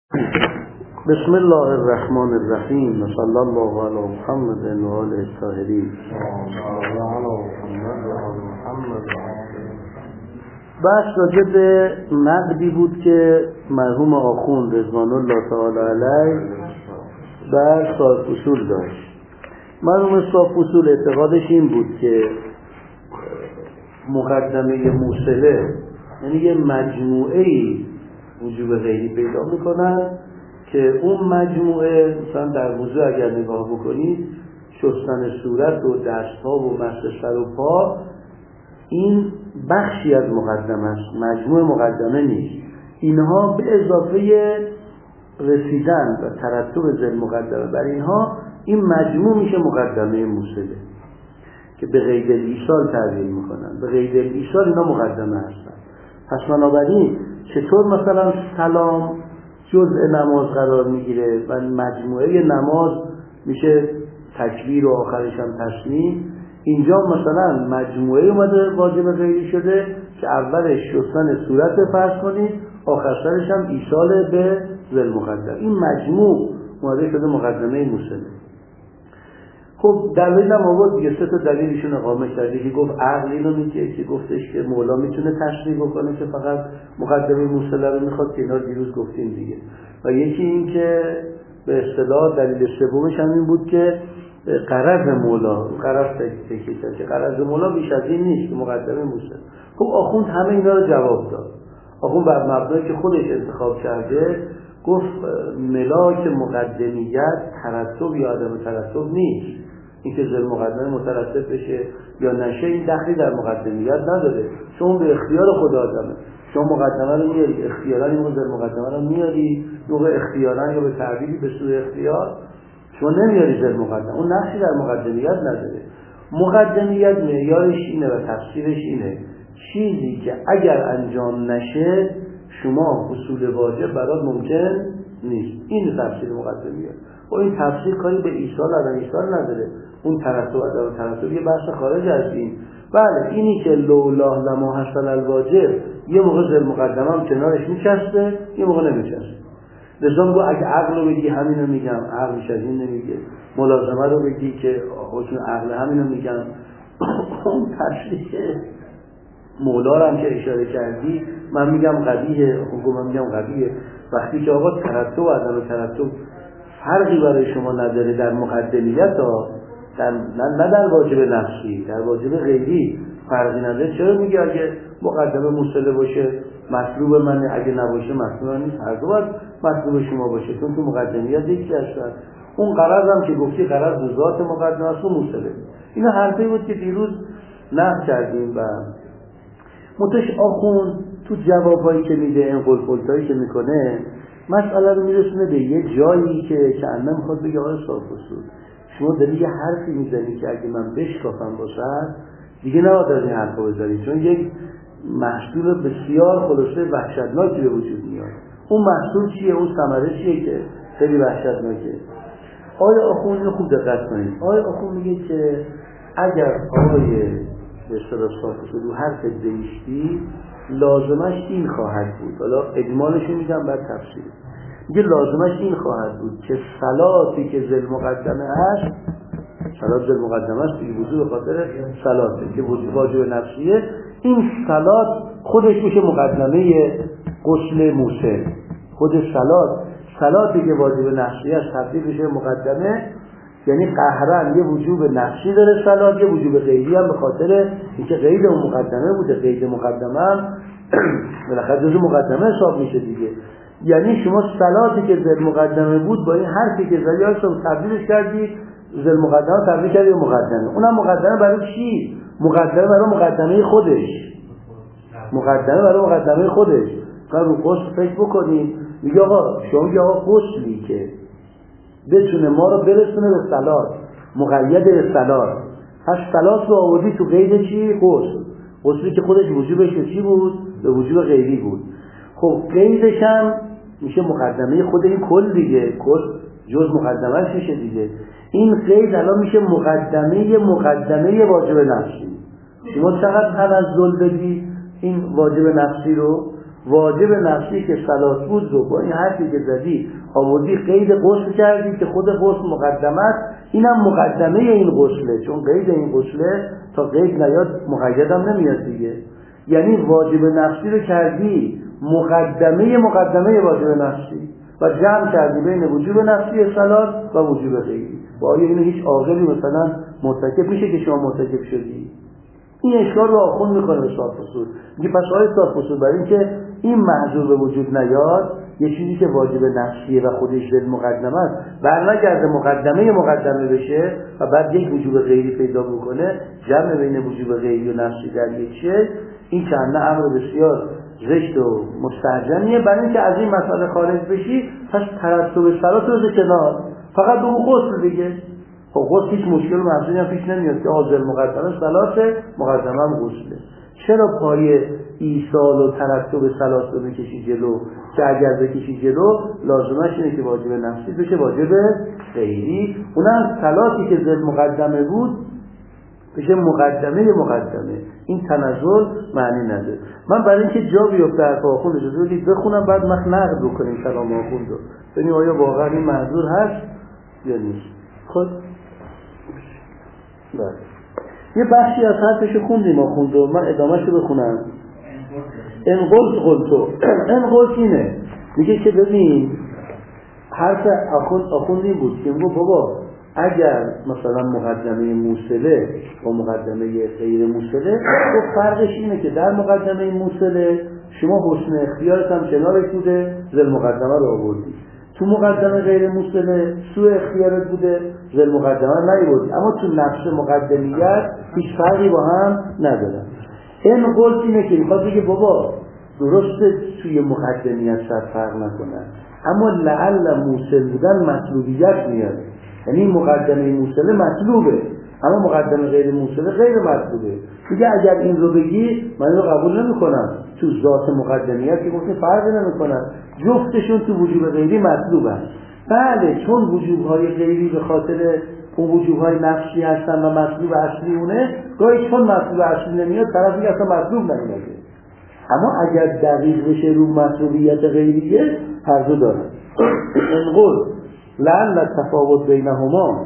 بسم الله الرحمن الرحیم و صلی الله علی محمد و آله الطاهرین. بحث راجع به نقدی بود که مرحوم آخوند رضوان الله تعالی علیه بر صاحب اصول داشت. مرحوم صاحب اصول اعتقادش این بود که مقدمه موصله یعنی یه مجموعه‌ای وجوب غیری پیدا میکنن که اون مجموعه مثلا در وضو اگر نگاه بکنید شستن صورت و دست‌ها و مس سر و پا این بخشی از مقدمه است، مجموع مقدمه نیست. اینها به اضافه رسیدن و ترتب ذل مقدمه بر اینها این مجموع میشه مقدمه موصله که به قید الایصال تعبیر میکنن. به قید الایصال اینا مقدمه هستن. پس بنابراین چطور مثلا سلام جزء نماز قرار میگیره و مجموعه نماز میشه تکبیر و آخرش هم تسلیم، اینجا مثلا مجموعه اومده واجب غیری شده که اولش شستن صورت فرض کنید آخرش هم ایصال به ذل مقدم. این مجموع اومده شده مقدمه موصله. خب دلیل هم آورد دیگه، سه تا دلیلشون اقامه کرده که گفت عقل اینو میگه که گفتش که مولا میتونه تشریح بکنه که فقط مقدمه موصله رو میخواد که اینا دیروز گفتیم دیگه، و یکی این که به اصطلاح دلیل سومش هم این بود که غرض مولا تکیه که غرض مولا بیش از این نیست که مقدمه موصله. خب آخوند همه اینا رو جواب داد. آخوند بر مبنایی که خودش انتخاب کرده گفت ملاک مقدمیت ترتب یا عدم ترتب نیست. اینکه ذل مقدمه مترتب بشه یا نشه این دخلی در مقدمیت نداره، چون به اختیار خود آدمه. شما مقدمه رو میاری اختیارا، این ذل مقدمه رو میاری موقع اختیارا یا به تعبیری به سوی اختیار شما نمیاری ذل مقدمه، اون نقشی در مقدمیت نداره. مقدمیت معیارش اینه و تفسیرش اینه چیزی که اگر انجام نشه شما حصول واجب برات ممکن نیست. این تفسیر مقدمیت. و این تفسیر کاری به ایصال عدم ایصال نداره، اون ترتب عدم ترتب یه بحث خارج از این. بله اینی که لولا لما حصل الواجب یه موقع ذل مقدمه هم کنارش میچسته یه موقع نمیچسته. لذا میگه اگه عقل رو بگی همینو میگم، عقلش از این نمیگه. ملازمه رو بگی که حکم عقل همینو میگم. اون تشریح مولا رو هم که اشاره کردی من میگم قبیحه، من میگم قبیحه. وقتی که آقا ترتب و عدم ترتب فرقی برای شما نداره در مقدمیت ها، نه در واجب نفسی، در واجب غیری فرقی نداره، چرا میگه اگه مقدمه موصله باشه مطلوب منه، اگه نباشه مطلوب من نیست؟ هر دو باید مطلوب شما باشه، چون تو مقدمیت یکی هستن. اون غرض هم که گفتی غرض ذات مقدمه است و موصله. اینا حرفی بود که دیروز نقد کردیم. و متش آخوند تو جوابایی که میده این قلقلتایی که میکنه مسئله رو میرسونه به یه جایی که چندم میخواد بگه آقای صاحب اصول شما داری یه حرفی میزنی که اگه من بشکافم باشد دیگه نباید از این حرفا بزنی، چون یک محصول بسیار خلاصه وحشتناکی به وجود میاد. اون محصول چیه؟ اون ثمره چیه که خیلی وحشتناکه؟ آقای آخوند خوب دقت کنید. آقای آخوند میگه که اگر آقای به اصطلاح صاحب اصول حرف دیشتی لازمش این خواهد بود، حالا اجمالش میگم بعد تفسیر، میگه لازمش این خواهد بود که صلاتی که ذل مقدمه هست، صلات ذل مقدمه است دیگه، وضو به خاطر صلاته که واجب نفسیه، این صلات خودش میشه مقدمه غسل موصل. خود صلاتی که واجب نفسیه است تبدیل میشه مقدمه، یعنی قهرن یه وجوب نفسی داره صلات، یه وجوب غیری هم به خاطر اینکه قید اون مقدمه بوده. قید مقدمه هم بالاخره جزء مقدمه حساب میشه دیگه. یعنی شما صلاتی که ذل مقدمه بود با این حرفی که زدی هاشون تبدیلش کردی ذل مقدمه تبدیل کردی به مقدمه. اونم مقدمه برای چی؟ مقدمه برای مقدمه خودش. مقدمه برای مقدمه خودش. مثلا رو غسل فکر بکنید، میگه آقا شما میگه آقا غسلی که بتونه ما رو برسونه به صلات، مقید به صلات، پس صلات رو آوردی تو قید چی؟ غسلی که خودش وجوبش چی بود؟ به وجوب غیری بود. خب قیدش هم میشه مقدمه خود این کل دیگه، کل جز مقدمهش میشه دیگه. این قید الان میشه مقدمه واجب نفسی. شما چقدر تنزل بدی این واجب نفسی رو؟ واجب نفسی که صلات بود رو با این حرفی که زدی آوردی قید غسل کردی که خود غسل مقدمه است، اینم مقدمه این غسله، چون قید این غسله تا قید نیاد مقیدم نمیاد دیگه. یعنی واجب نفسی رو کردی مقدمه واجب نفسی و جمع کردی بین وجوب نفسی صلات و وجوب غیری. با آیا اینو هیچ عاقلی مثلا مرتکب میشه که شما مرتکب شدی؟ این اشکال رو آخوند میکنه به صاحب فصول. میگه پس آقای صاحب فصول برای اینکه این محضور به وجود نیاد، یه چیزی که واجب نفسیه و خودش ضد مقدمه است برنگرده مقدمه بشه و بعد یک وجوب غیری پیدا بکنه، جمع بین وجوب غیری و نفسی در یک شه، این چنده امر بسیار زشت و مستهجنیه. برای اینکه از این مسئله خارج بشی پس ترتب صلات رو کنار، فقط به اون غسل دیگه. خب غسل هیچ مشکل و محضوری هم پیش نمیاد که حاضر مقدمه صلاته، مقدمه هم غسله. چرا پای ایصال و ترتب صلات رو بکشی جلو که اگر بکشی جلو لازمش اینه که واجب نفسی بشه واجب غیری، اونم صلاتی که ضد مقدمه بود بشه مقدمه. این تنزل معنی نداره. من برای اینکه جا بیفته حرف آخوند اجازه بدید بخونم بعد ما نقد بکنیم کلام آخوند رو ببینیم آیا واقعا این منظور هست یا نیست. خود بله یه بخشی از حرفش خوندیم آخوند رو، من ادامهش رو بخونم. انقلت اینه، میگه که ببین حرف آخوندی بود که میگه بابا اگر مثلا مقدمه موصله و مقدمه غیر موصله، و فرقش اینه که در مقدمه موصله شما حسن اختیارت هم کنارش بوده، ذل مقدمه رو آوردی. تو مقدمه غیر موصله سوء اختیارت بوده، ذل مقدمه نیاوردی. اما تو نفس مقدمیت هیچ فرقی با هم نداره. این قول اینه که میخواد بگه بابا درسته توی مقدمیت فرق نکنن، اما لعل موصل بودن مطلوبیت میاره. یعنی مقدمه موصله مطلوبه اما مقدمه غیر موصله غیر مطلوبه. دیگه اگر این رو بگی من رو قبول نمی کنم. تو ذات مقدمیت که گفتیم فرق نمی کنن، جفتشون تو وجوب غیری مطلوب هست. بله چون وجوبهای غیری به خاطر اون وجوبهای نفسی هستن و مطلوب اصلی اونه، گاهی چون مطلوب اصلی نمیاد طرف میگه اصلا مطلوب نمیاده. اما اگر دقیق بشه رو مطلوبیت غیریه هر دو داره. انقل لعل تفاوت بینهما،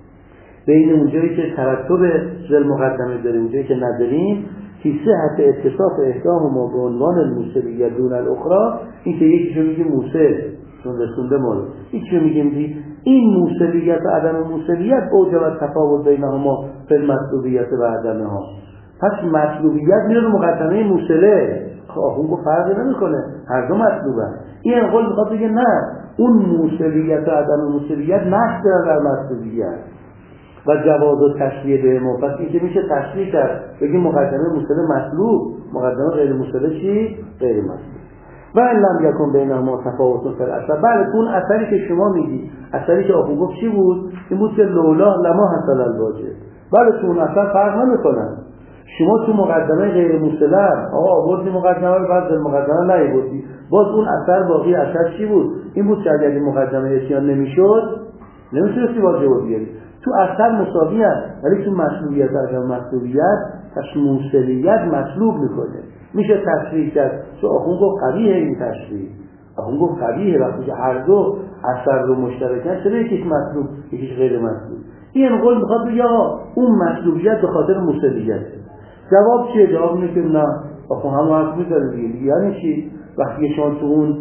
بین اونجایی که ترتب ذل مقدمه داریم اونجایی که نداریم، فی صحت اتصاف احداهما به عنوان الموصلیت دون الاخرى، این که یکیشو میگه موصل چون رسونده ما رو، یکیشو میگیم این موصلیت و عدم موصلیت اوجب تفاوت بینهما فی المطلوبیت و عدمها. پس مطلوبیت میره رو مقدمه موصله، اون گفت فرقی نمیکنه، هر دو مطلوبن. این انقل میخواد بگه نه، اون موصلیت و عدم موصلیت نقص داره در مطلوبیت و جواز و تشریع به ما. پس این که میشه تشریع کرد بگیم مقدمه موصله مطلوب، مقدمه غیر موصله چی؟ غیر مطلوب. و ان لم یکن بینهما تفاوت فی الاثر. بله اون اثری که شما میگی، اثری که آخو گفت چی بود؟ این بود که لولا لما حصل الواجب. بله تو اون اثر فرق نمیکنن. شما تو مقدمه غیر موصله آوردی مقدمه رو بعد مقدمه نیاوردی، باز اون اثر باقی اثر چی بود؟ این بود که اگر این مقدمه اتیان نمیشد نمیتونستی واجب بیاری. تو اثر مساوی هست، ولی تو مطلوبیت و مطلوبیت پس موصلیت مطلوب میکنه، میشه تشریح کرد. تو آخون گفت قبیه این تشریح، آخون گفت قبیه وقتی که هر دو اثر رو مشترکن، چرا یکیش مطلوب یکیش غیر مطلوب؟ این قول میخواد بگه اون مطلوبیت به خاطر موصلیت. جواب چیه؟ جواب اینه که نه، آخون هم حرف میزنه دیگه. یعنی چی؟ وقتی شما تو اون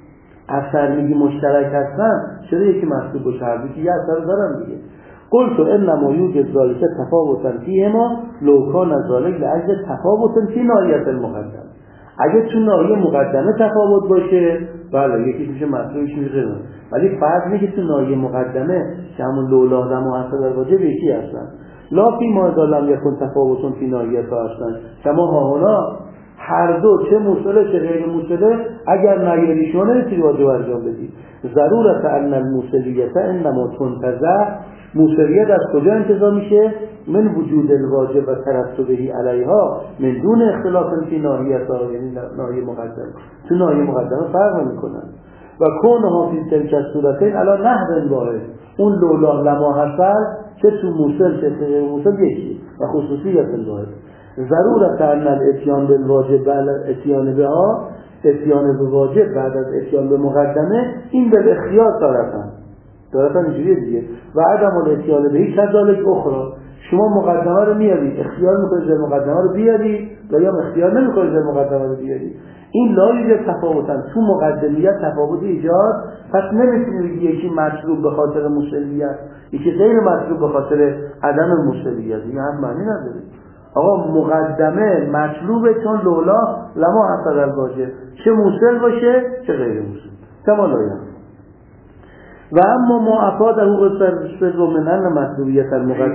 اثر میگی مشترک هستن، چرا یکی مطلوب باشه؟ هر دو که یه اثر دارن دیگه. قلت انما یوجد ذلك تفاوتا فیهما لو کان ذلك لاجل تفاوت فی ناحیه المقدمه. اگه تو ناحیه مقدمه تفاوت باشه بله یکی میشه مطلوبش میشه، ولی فرض میگه تو ناحیه مقدمه که همون لولا و حصل الواجب یکی هستن. لا فی ما لم یکن تفاوت فی ناحیه هستن کما ها هنا، هر دو چه موصله چه غیر موصله اگر نیاری شما نمیتونی واجب انجام بدی. ضرورت ان الموصلیت انما تنتزع، موصلیت از کجا انتزاع میشه؟ من وجود الواجب و ترتبه علیها من دون اختلاف فی ناحیتها، یعنی ناحیه مقدمه. تو ناحیه مقدمه فرق نمیکنن. و کونها فی تلک الصورتین علی نحو واحد، اون لولا لما حصل چه تو موصل چه غیر موصل یکی و خصوصیت الواحد. ضرورت ان الاتیان بالواجب و الاتیان بها اتیان به واجب بعد از اتیان به مقدمه این به اختیار دارتن اینجوریه دیگه. و عدم الاتیان به هیچ کذالک اخرى، شما مقدمه رو میاری اختیار میکنید زیر مقدمه رو بیاری، یا اختیار نمیکنید زیر مقدمه رو بیاری. این لایه تفاوتن تو مقدمیت تفاوت ایجاد. پس نمیتونی بگی یکی مطلوب به خاطر مسلمیت، یکی غیر مطلوب به خاطر عدم مسلمیت. این هم معنی نداره. آقا مقدمه مطلوبه چون لولا لما حصل الواجب، چه موصل باشه چه غیر موصل. کما لایه. و اما معافات حقوق سر منن مطلوبیت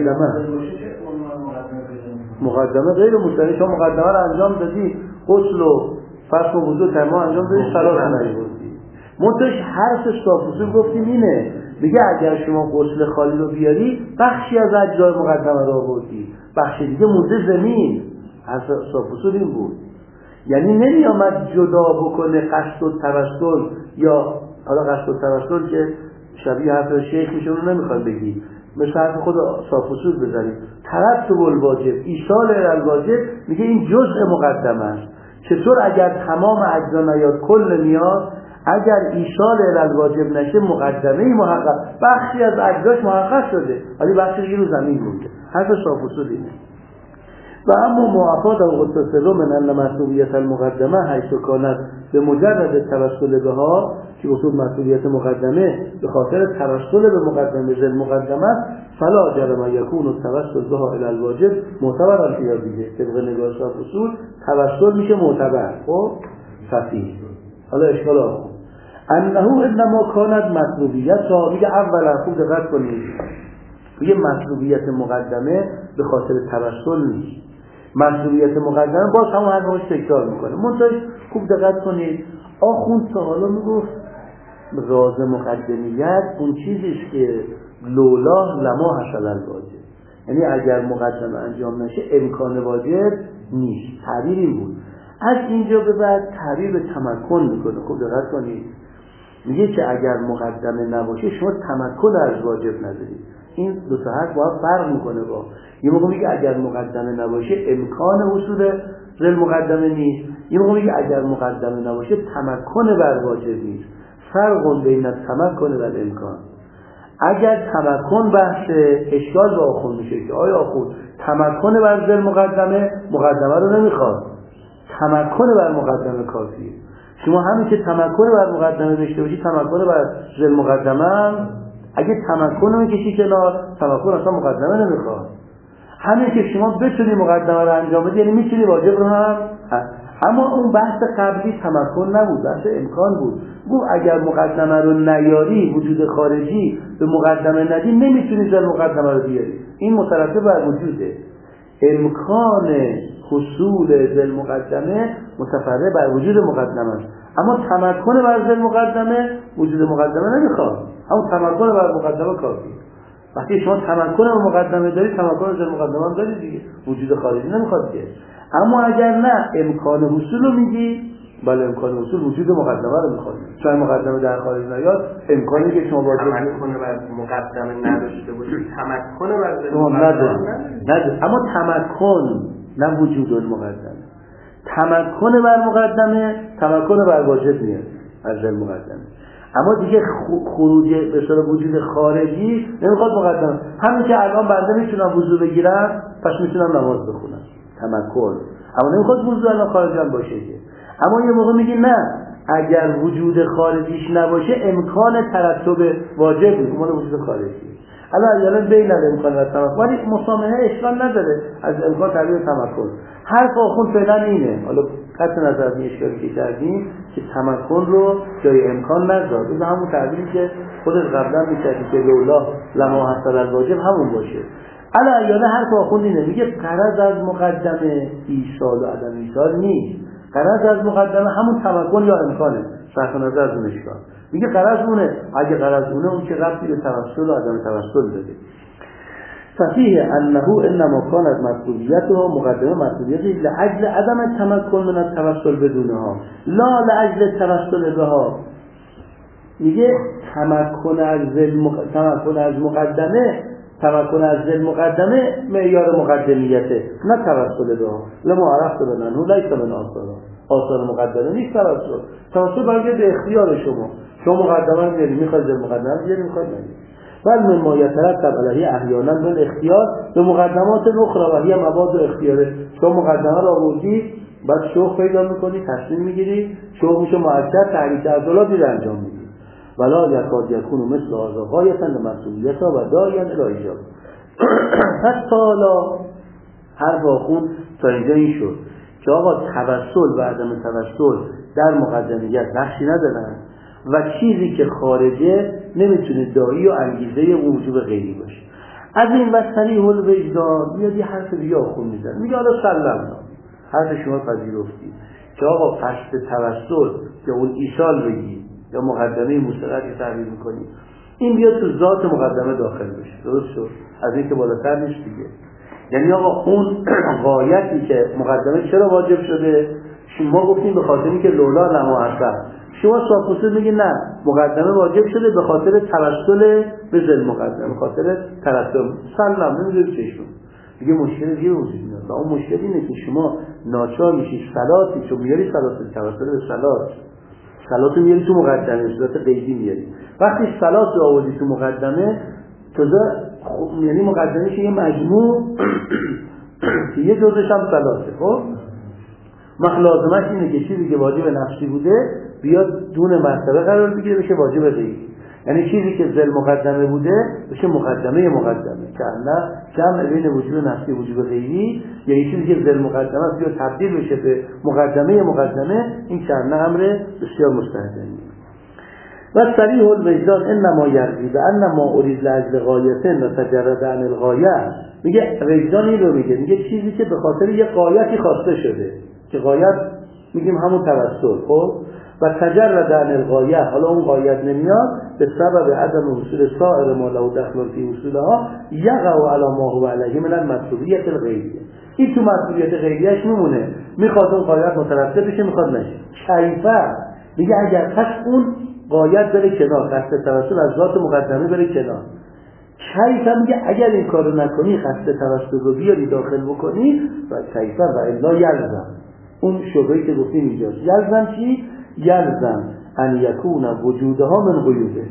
مقدمه غیر موصل. شما مقدمه رو انجام دادی، غسل و فرض و وضو تمام انجام دادی، صلات نمی‌بردی. منتش حرف استاپوسول گفتیم اینه، میگه اگر شما غسل خالی رو بیاری بخشی از اجزای مقدمه رو آوردی، بخش دیگه مونده زمین. حرف استاپوسول این بود. یعنی نمیامد جدا بکنه قصد و توسل، یا حالا قصد و توسل که شبیه حرف شیخ میشه رو نمیخواد بگی، مثل حرف خود استاپوسول بذارید. ترتب الواجب ایصال الواجب، میگه این جزء مقدمه است. چطور اگر تمام اجزا نیاد کل میاد، اگر ایصال الواجب نشه مقدمه محقق، بخشی از اجزاش محقق شده ولی بخشی دیگه رو زمین مونده. حرف صافوسول اینه. و اما معافات الغسل من ان مسئولیت المقدمه حیث کانت به مجرد توسل بها، که اصول مسئولیت مقدمه به خاطر توسل به مقدمه ذل مقدمه، فلا جرم یکون التوسل بها الی الواجب معتبر فی دیگه. طبق نگاه صافوسول توسل میشه معتبر. خب صحیح. حالا اشکال آخر انه انما کانت مطلوبیت ها، میگه اولا خوب دقت کنید، میگه مطلوبیت مقدمه به خاطر توسل نیست. مطلوبیت مقدمه باز همون حرفش تکرار میکنه. منتهاش خوب دقت کنید، آخوند تا حالا میگفت راز مقدمیت اون چیزیست که لولا لما حصل الواجب، یعنی اگر مقدمه انجام نشه امکان واجب نیست. تعبیر این بود. از اینجا به بعد تعبیر به تمکن میکنه. خوب دقت کنید، میگه که اگر مقدمه نباشه شما تمکن از واجب ندارید. این دو تا حرف باید فرق میکنه. با یه موقع میگه اگر مقدمه نباشه امکان حصول ذل مقدمه نیست، یه موقع میگه اگر مقدمه نباشه تمکن بر واجب نیست. فرق بین التمکن و الامکان. اگر تمکن بحث اشکال با آخون میشه که آیا آخون تمکن بر ذل مقدمه رو نمیخواد، تمکن بر مقدمه کافیه. شما همین که تمکن بر مقدمه داشته باشی تمکن بر ذل مقدمه، اگه تمکن رو میکشی کنار تمکن اصلا مقدمه نمیخواد. همین که شما بتونی مقدمه رو انجام بدی یعنی میتونی واجب رو هم. اما اون بحث قبلی تمکن نبود، بحث امکان بود. گفت اگر مقدمه رو نیاری، وجود خارجی به مقدمه ندی، نمیتونی ذل مقدمه رو بیاری. این مترتب بر وجوده. امکان حصول ذل مقدمه متفرع بر وجود مقدمه است، اما تمکن بر ذل مقدمه وجود مقدمه نمیخواد. همون تمکن بر مقدمه کافی. وقتی شما تمکن بر مقدمه داری، تمکن ذل مقدمه هم داری دیگه، وجود خارجی نمیخواد که. اما اگر نه امکان حصول رو میگی، بله امکان حصول وجود مقدمه رو میخواد. چون مقدمه در خارج نیاد، امکانی که شما واجب تمکن بر مقدمه نداشته باشید، تمکن بر ذل مقدمه نداره. اما تمکن نه وجود المقدمه. تمکن بر مقدمه تمکن بر واجب میاد از ذل مقدمه. اما دیگه خروج به صورت وجود خارجی نمیخواد مقدمه. همین که الان بنده میتونم وضو بگیرم پس میتونم نماز بخونم، تمکن. اما نمیخواد وضو الان خارجی باشه که. اما یه موقع میگی نه، اگر وجود خارجیش نباشه امکان ترتب واجب نیست، مال وجود خارجی. الان بین الامکان و تمکن، ولی مسامحه اشکال نداره از امکان تعبیر تمکن. حرف آخون فعلا اینه. حالا قطع نظر از این اشکالی که کردیم که تمکن رو جای امکان نذار، این همون تعبیری که خودت قبلا می‌کردی که لولا لما حصل الواجب همون باشه. الان حرف آخون اینه، میگه غرض از مقدمه ایصال و عدم ایصال نیست. غرض از مقدمه همون تمکن یا امکانه. صرف نظر از اون اشکال. میگه غرض اونه، اگه غرض اونه اون که ربطی به توسل و عدم توسل داره. صحیح انه انما کانت مسئولیت و مقدمه مسئولیتی لعجل عدم تمکن من التوسل بدونها لا لعجل توسل بها. میگه تمکن از ذل مقدمه معیار مقدمیته، نه توسل بها. لما عرفت بنانه لیس من آثارا. آثار مقدمه نیست. توسل برگرده به اختیار شما مقدمه میاری، میخواد در مقدمه بیاری، میخواد نگیری. بل من ما یترتب علیه احیانا بالاختیار به مقدمات اخرى و هی مواد اختیاره. شما مقدمه را آوردی، بعد شوق پیدا میکنی، تصمیم میگیری، شوق میشه مؤکد، تحریک عضلاتی رو انجام میدی. ولا یکاد یکون مثل هذا غایة لمسئولیت و داعیا الی ایجاب. حتی حالا هر واخون تا اینجا این شد که آقا توسل و عدم توسل در مقدمیت بخشی ندارن و چیزی که خارجه نمیتونه داعی و انگیزه اون وجوب غیری باشه. از این و صریح الوجدان میاد یه حرف دیگه آخون میزن، میگه حالا سلمنا، حرف شما پذیرفتی که آقا قصد توسل که اون ایصال بگی یا مقدمه مستقلی تعبیر میکنی، این بیاد تو ذات مقدمه داخل بشه. درست شد؟ از این که بالاتر نیست دیگه. یعنی آقا اون غایتی که مقدمه چرا واجب شده، شما گفتیم به خاطری که لولا لما حسن، شما صافوسه میگی نه، مقدمه واجب شده به خاطر توسل به ذل مقدمه، به خاطر توسل سلام نمیدونی چشون دیگه. مشکل دیگه وجود میاد. اون مشکل اینه که شما ناچار میشی صلاتی چون میاری توسل به صلات میاری تو مقدمه، صورت قیدی میاری. وقتی صلات رو آوردی تو مقدمه یعنی مقدمه یه مجموع که یه جزش هم صلاته. خب لازمش اینه که چیزی که واجب نفسی بوده بیاد دون مرتبه قرار بگیره بشه واجب غیری. یعنی چیزی که ذل مقدمه بوده بشه مقدمه که نه جمع بین وجوب نفسی و وجوب غیری، یعنی چیزی که ذل مقدمه است بیاد تبدیل بشه به مقدمه، این که نه امر بسیار مستحسنی. و صریح الوجدان انما یرضی به انما ارید لاجل غایه و تجرد عن الغایه. میگه وجدان این رو میگه چیزی که به خاطر یه غایتی خواسته شده که غایت میگیم همون توسل. خب و تجرد عن الغایه، حالا اون غایت نمیاد به سبب عدم حصول سایر ما له دخل فی حصولها یقع علی ما هو علیه من المطلوبیت الغیریه. این تو مطلوبیت غیریش میمونه، میخواد اون غایت مترتب بشه، میخواد نشه. کیفه میگه اگر پس اون غایت بره کنار، قصد توسل از ذات مقدمه بره کنار. کیفه میگه اگر این کارو نکنی، قصد توسل رو بیاری داخل بکنی، و کیفه و الا یلزم، اون شبهی که گفتیم اینجاست. یلزم چی؟ یلزم ان یکون وجودها من قیوده،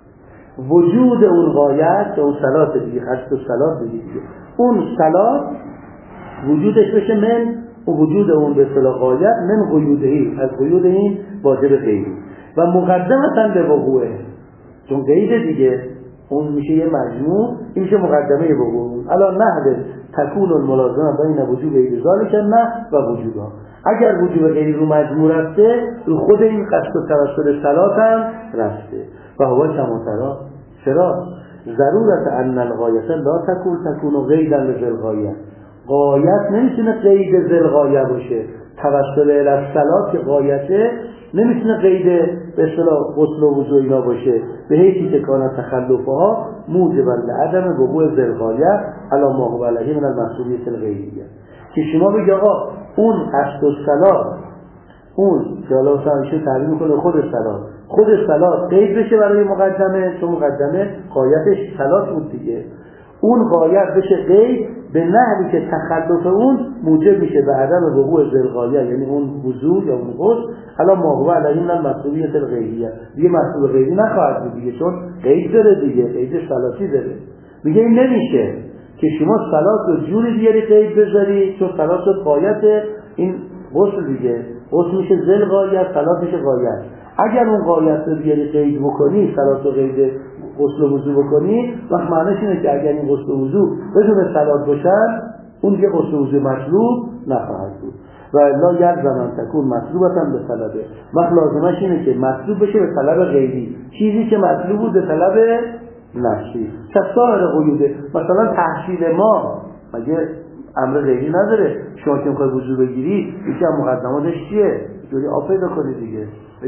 وجود اون غایت که اون صلات دیگه، قصد صلات دیگه، اون صلات وجودش بشه من و وجود اون به اصطلاح غایت من قیودهی، از قیود این واجب غیری و مقدمتا به وقوعه، چون قید دیگه اون میشه یه مجموع، این میشه مقدمه وقوع. الا نحو تکون الملازمه بین وجوب ذالک نه و وجودها. اگر وجوب غیری رو مجموع رفته، رو خود این قصد و توسل صلات هم رفته. و هو کما ترا، چرا؟ ضرورت ان الغایه لا تکون قیدا لذل غایه. غایت نمیتونه قید ذل غایه باشه. توسل الی الصلات که غایته نمیتونه قید به اصطلاح غسل و وضو اینا باشه، به حیثی که کانت تخلفها موجبا لعدم وقوع ذل غایه علی ما هو علیه من المسئولیت الغیریه. که شما بگی آقا اون قصد الصلات، اون که الله تعالی تعبیر میکنه خود صلات قید بشه برای مقدمه، چون مقدمه غایتش صلات بود دیگه، اون غایت بشه قید به نحوی که تخلف اون موجب میشه به عدم وقوع ذل غایه، یعنی اون وضو یا اون غسل حالا ما هو علیه من المسئولیت الغیریه، دیگه مسئول غیری نخواهد بود دیگه، چون قید داره دیگه، قید صلاتی داره. میگه این نمیشه که شما صلات رو جوری دیگری قید بذاری، چون صلات رو غایت، این غسل دیگه، غسل میشه ذل غایه، صلات میشه غایت. اگر اون غایت رو دیگری قید بکنی، صلات رو قید غسل و وضو بکنی، وقت معنیش اینه که اگر این غسل و وضو بدون صلات باشن، اون دیگه غسل و وضو مطلوب نخواهد بود. و الا یلزم ان تکون مطلوبتا به طلبه، وقت لازمش اینه که مطلوب بشه به طلب غیری، چیزی که مطلوب بود به طلب نفسی. سایر قیوده، مثلا تحصیل ما مگه امر غیری نداره؟ شما که میخوای وضو بگیری یکی از مقدماتش چیه؟ جوری آب پیدا کنی دیگه. به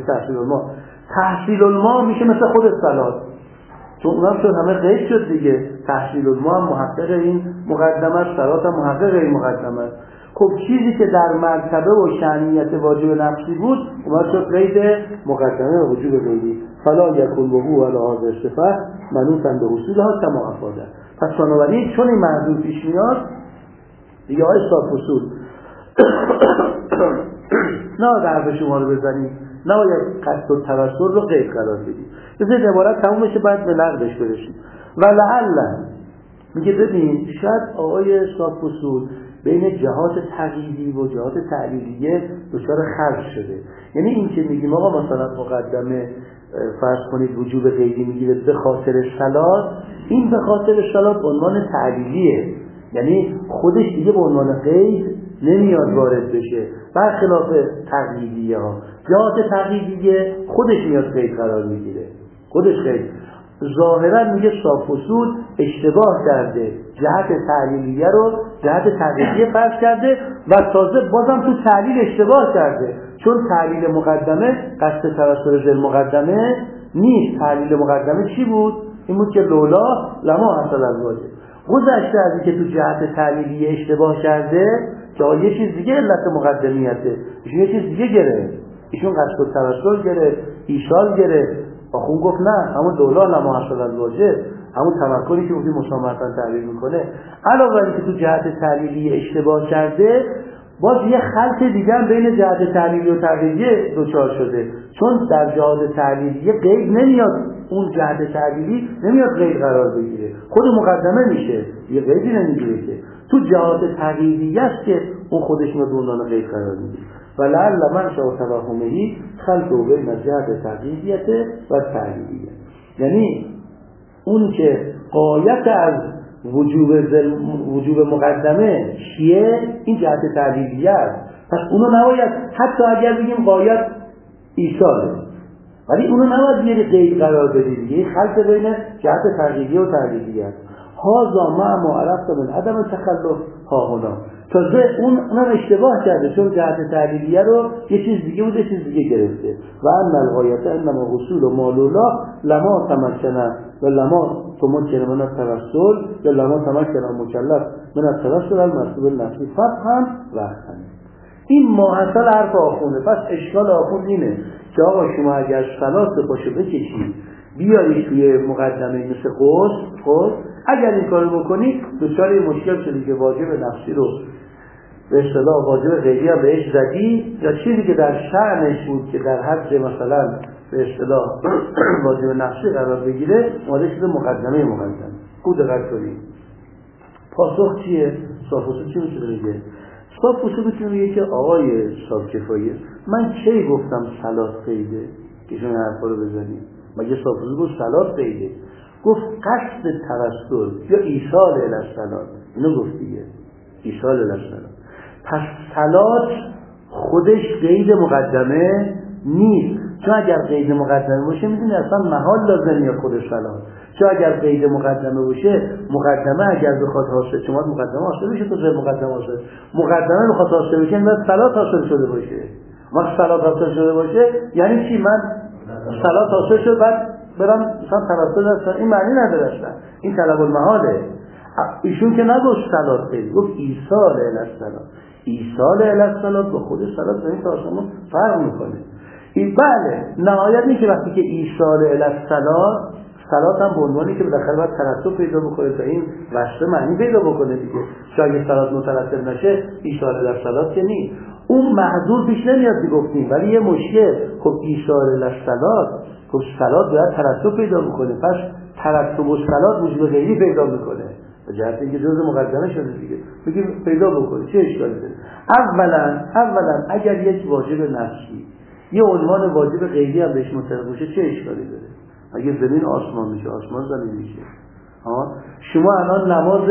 تحصیل الماء میشه مثل خود صلات، چون اونم شد همه قید شد دیگه. تحصیل الماء هم محقق این مقدمه است، صلات هم محقق این مقدمه است. خب چیزی که در مرتبه و شأنیت واجب نفسی بود اومد شد قید مقدمه و وجوب غیری. فلا یکون وقوع علی هذا الصفه منوطا به حصولها کما افاده. پس بنابراین چون این محذور پیش میاد دیگه های صاف اصول نه حرف شما رو بزنید، نباید قصد و توسل رو غیر قرار بدید. بذارید عبارت تموم بشه بعد به نقدش برسیم. و لعل میگه ببین شاید آقای صاحب اصول بین جهات تقییدی و جهات تعلیلیه دچار خلط شده. یعنی این که میگیم آقا مثلا مقدمه فرض کنید وجوب غیری میگیره به خاطر صلات، این به خاطر صلات عنوان تعلیلیه، یعنی خودش دیگه به عنوان غیر نمیاد وارد بشه، برخلاف تقییدیه ها. جهات تقییدیه خودش میاد غیر قرار میگیره، خودش غیر. ظاهرا میگه صاحب اصول اشتباه کرده، جهت تعلیلیه رو جهت تقییدیه فرض کرده و تازه بازم تو تعلیل اشتباه کرده، چون تعلیل مقدمه قصد توسل ذل مقدمه نیست. تعلیل مقدمه چی بود؟ این بود که لولا لما حصل الواجب. گذشته از این که تو جهت تعلیلیه اشتباه کرده که یه چیز دیگه علت مقدمیته، ایشون یه چیز دیگه گرفت، ایشون قصد توسل گرفت، ایشال گرفت. آخون گفت نه، همون لولا لما حصل الواجب، همون تمکنی که اون مسامحتا تعبیر میکنه. علاوه بر که تو جهت تعلیلیه اشتباه کرده، باز یه خلط دیگه هم بین جهت تعلیلی و تقییدیه دچار شده، چون در جهت تعلیلیه قید نمیاد، اون جهت تعلیلی نمیاد قید قرار بگیره، خود مقدمه میشه، یه قیدی نمیگیره که تو جهت تقییدیه است که اون خودش میاد اون قید قرار میگیره. ولعل من شاء توهمهی خلط و بین جهت تقییدیت و تعلیلیه، یعنی اون که غایت از وجوب مقدمه چیه؟ این جهت تعلیلیه است. پس اونو نباید، حتی اگر بگیم غایت ایصاله، ولی اونو نباید یه قید قرار بدید دیگه. این خلط بین جهت تقییدیه و تعلیلیه است. هازا ما عرفت من عدم تخلف ها هنا. تازه اونم اشتباه کرده، چون جهت تعلیلیه رو یه چیز دیگه بود، یه چیز دیگه گرفته. و ان الغایت انما حصول و مالولا لما تمکنه و لما تمکن من التوسل و لما تمکن مکلف من التوسل المطلوب النفسی فهم وقتن. این ماحصل حرف آخونه. پس اشکال آخون اینه که آقا شما اگر صلات پاشو بکشید بیاری توی مقدمه مثل غسل، اگر این کارو بکنی دچار مشکل شدی که واجب نفسی رو به اصطلاح واجب غیری هم بهش زدی، یا چیزی که در شأنش بود که در حد مثلا به اصطلاح واجب نفسی قرار بگیره اومده شده مقدمه. خوب دقت کنید. پاسخ چیه؟ صاحب اصول چی میتونه بگه؟ صاحب اصول میتونه بگه که آقای صاحب کفایه، من کی گفتم صلات قیده که شما حرفا رو بزنید؟ مگه صاحب اصول گفت صلات قیده؟ گفت قصد توسل یا ایصال الی الصلات، اینو گفت دیگه، ایصال الی الصلات. پس صلات خودش قید مقدمه نیست، چون اگر قید مقدمه باشه میدونی اصلا محال لازم یا خود صلات. چون اگر قید مقدمه باشه، مقدمه اگر بخواد حاصل، شما مقدمه حاصل بشه تو غیر مقدمه حاصل، مقدمه بخواد حاصل بشه بعد صلات حاصل شده باشه. وقتی صلات حاصل شده باشه یعنی چی؟ من صلات حاصل شد بعد برام مثلا توسل هستن، این معنی نداره اصلا، این طلب المحاله. ایشون که نگفت صلات قید، گفت ایصال الی الصلات. ایصال الی الصلات با خود صلات این تاسمون فرق میکنه. این بله نهایت نیست که وقتی که ایصال الی الصلات، صلات هم به عنوانی که بالاخره باید ترتب پیدا بکنه تا این وصله معنی پیدا بکنه دیگه. شاید صلات مترتب نشه ایصال الی الصلات که نیست، اون محذور پیش نمیاد گفتیم. ولی یه مشکل، خب ایصال الی الصلات، خب صلات باید ترتب پیدا بکنه، پس ترتب و صلات وجود غیری پیدا میکنه به جهت اینکه جزء مقدمه شده دیگه. بگیم پیدا بکنه چه اشکالی داره؟ اولا اگر یک واجب نفسی یه عنوان واجب غیری هم بهش مطابق باشه چه اشکالی داره؟ اگه زمین آسمان میشه، آسمان زمین میشه. شما الان نماز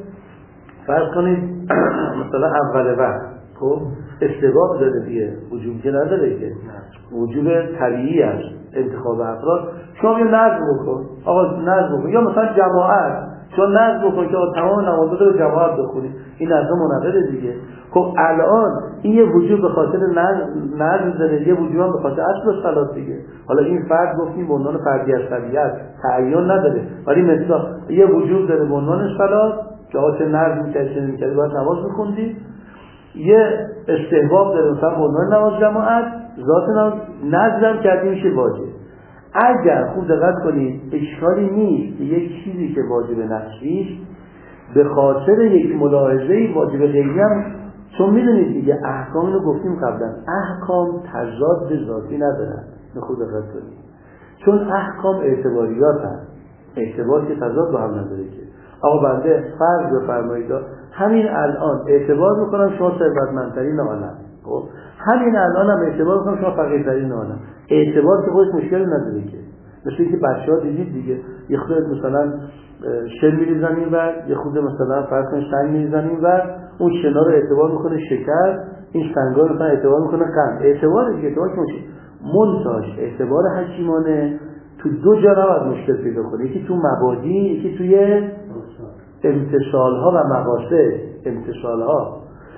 فرض کنید مثلا اول وقت، خب استحباب داره دیگه، وجوب که نداره که، وجوب طبیعی است انتخاب افراد. شما یه نظم بکن، آقا نظم بکن، یا مثلا جماعت چون نظم بکن که تمام نمازات رو جماعت بخونید، این نظم منعقده دیگه. خب الان این یه وجوب به خاطر نظم داره، یه وجوب هم به خاطر اصل صلات دیگه. حالا این فرد گفتیم به عنوان فردی از طبیعت تعین نداره، ولی مثلا یه وجوب داره به عنوان صلات که آقا چه نظم می‌کردی باید نماز بخوندی، یه استحباب داره مثلا به عنوان نماز جماعت، ذات نظم کردی میشه واجب. اگر خوب دقت کنید اشکالی نیست که یک چیزی که واجب نفسی به خاطر یک ملاحظه واجب غیری هم چون میدونید دیگه احکام رو گفتیم قبلا، احکام تضاد ذاتی ندارن، خود دقت کنید، چون احکام اعتباریات هست، اعتبار که تضاد با هم نداره که. آقا بنده فرض بفرمایید همین الان اعتبار میکنم شما ثروتمندترین عالم، خب همین الان هم اعتبار میکنم شما فقیرترین عالم، اعتبار که خودش مشکلی نداره که. مثل اینکه بچه‌ها دیدید دیگه، یه خود مثلا شن میریزن این ور، یه خود مثلا فرض کنید سنگ میریزن این ور، اون شنا رو اعتبار میکنه شکر، این سنگا رو مثلا اعتبار میکنه قند. اعتبار دیگه، اعتبار که منتاج اعتبار حکیمانه تو دو جا باید مشکل پیدا کنه، یکی تو مبادی، یکی توی امتصالها و مقاصد امتصالها.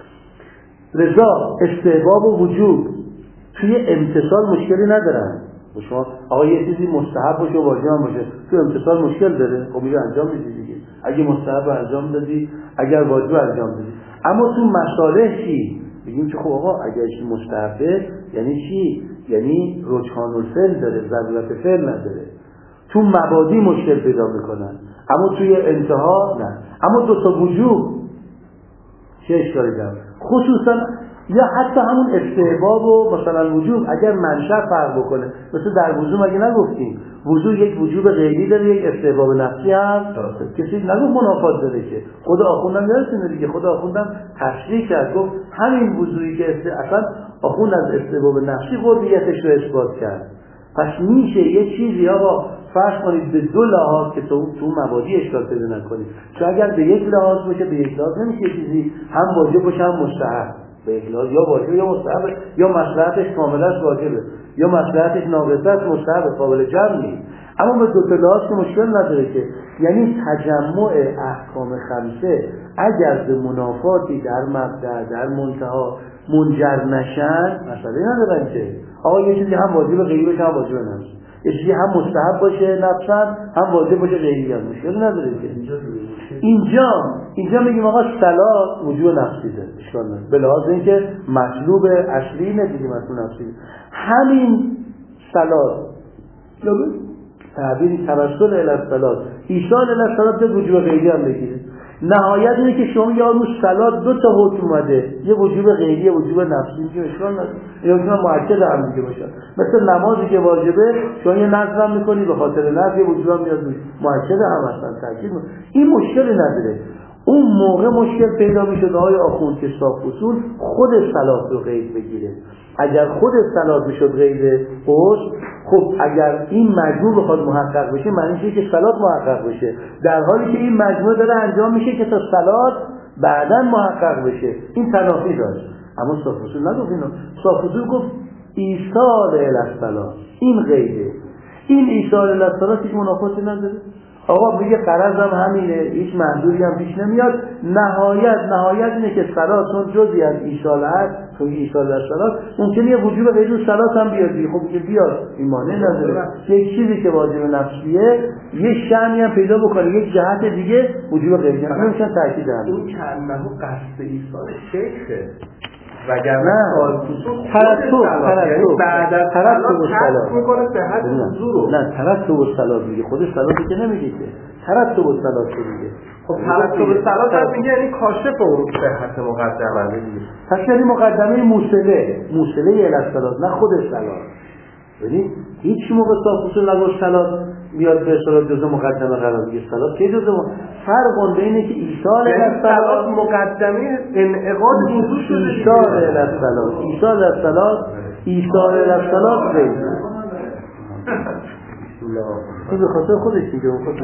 لذا استحباب و وجوب توی امتصال مشکلی ندارن. شما آقا یه چیزی مستحب باشه و واجب هم باشه، تو امتصال مشکل داره، خب میگه انجام میدی دیگه، اگه مستحب انجام دادی، اگر واجب انجام دادی. اما تو مصالح چی؟ بگیم که خب آقا اگر چی مستحبه یعنی چی؟ یعنی رجحان الفعل داره، ضرورت فعل نداره. تو مبادی مشکل پیدا میکنن، اما توی انتها نه. اما دو تا وجوب چه اشکالی داره؟ خصوصا یا حتی همون استحباب و مثلا وجوب اگر منشأ فرق بکنه، مثل در وضو مگه نگفتیم وضو یک وجوب غیری داره، یک استحباب نفسی هست، کسی نگفت منافات داره که. خود آخوندم یادتونه دیگه، خود آخوندم تشریح کرد، گفت همین وضویی که اصلا آخوند از استحباب نفسی قربیتش رو اثبات کرد. پس میشه یه چیزی آقا فرض کنید به دو لحاظ که تو مبادی اشکال پیدا نکنید، چون اگر به یک لحاظ باشه، به یک لحاظ نمیشه چیزی هم واجب باشه هم مستحب. به یک لحاظ یا واجب یا مستحب، یا مصلحتش کاملا واجبه یا مصلحتش ناقصه است مستحب، قابل جمع نیست. اما به دو تا لحاظ که مشکل نداره که. یعنی تجمع احکام خمسه اگر به منافاتی در مبدأ در منتها منجر نشن مسئله ندارن که. آقا یه چیزی هم واجب غیری باشه هم واجب نفس، یه چیزی هم مستحب باشه نفسن هم واجب باشه غیری، هم مشکل نداره که. اینجا میگیم آقا صلات وجوب نفسی داره، اشکال نداره، به لحاظ اینکه مطلوب اصلی نه دیگه، مطلوب نفسی. همین صلات تعبیر توسل الی الصلات، ایصال الی الصلات به وجوب غیری هم بگیرید. نهایت اینه که شما یا روز صلات دو تا حکم اومده، یه وجوب غیری یه وجوب نفسی، که اشکال نداره، یا که مؤکد هم دیگه باشه. مثل نمازی که واجبه شما یه نظر می‌کنی به خاطر نفی، یه وجوب هم میاد مؤکد هم اصلا تاکید، این مشکلی نداره. اون موقع مشکل پیدا میشد آقای آخوند که صاف اصول خود صلات رو قید بگیره. اگر خود صلات میشد قید قصد، خب اگر این مجموع بخواد محقق بشه معنیش اینه که صلات محقق بشه، در حالی که این مجموع داره انجام میشه که تا صلات بعداً محقق بشه. این تنافی داشت. اما صاف اصول نگفت اینو، صاف اصول گفت ایصال الی الصلات، این قیده، این ایصال الی الصلات هیچ منافاتی نداره. آقا میگه غرضم همینه، هیچ منظوری هم پیش نمیاد. نهایت اینه که صلات چون جزئی از ایصال است، چون ایصال از صلات ممکنه یه وجوب غیر صلات هم بیاد. خب که بیاد، این مانع نداره. یک چیزی که واجب نفسیه یه شأنی هم پیدا بکنه، یک جهت دیگه وجوب غیر نمیشه تاکید هم. این چند نهو قصد ایصال شیخه، وگرنه ترتب بعد از صلات میکنه صحت وضو رو. نه ترتب الصلات میگه، خود صلاتی که نمیگه که ترتب الصلات میگه. خب ترتب صلات هم میگه یعنی کاشف اون صحت مقدمه دیگه. پس یعنی مقدمه موصله الی الصلات، نه خود صلات. یعنی هیچ موقع صاف اصول نگوش صلات بیاد به صلات جزء مقدمه قرار بگیره. صلات که جزء فرق بینه که ایصال الی الصلات مقدمه انعقاد وضو شده، ایصال الی الصلات، ایصال الی الصلات، ایصال الی الصلات غیر. این به خاطر خودش میگه.